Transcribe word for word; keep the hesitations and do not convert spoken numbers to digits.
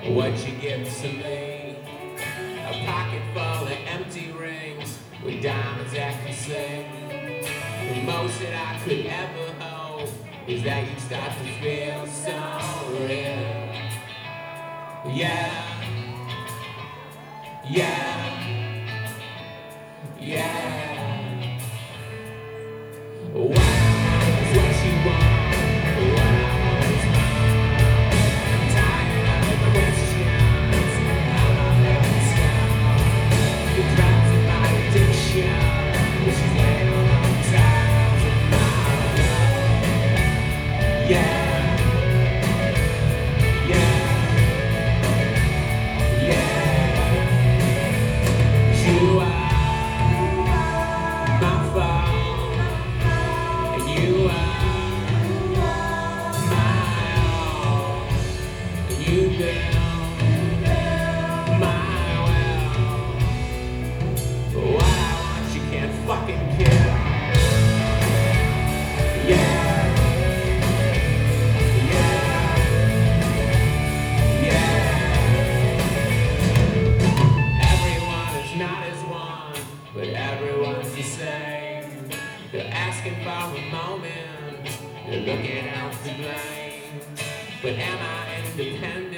What you give to me, a pocket full of empty rings with diamonds that can sing. The most that I could ever hope is that you start to feel so real. Yeah, yeah, yeah. Wow, is what you want. But everyone's the same. They're asking for a moment. They're looking out to blame. But am I independent?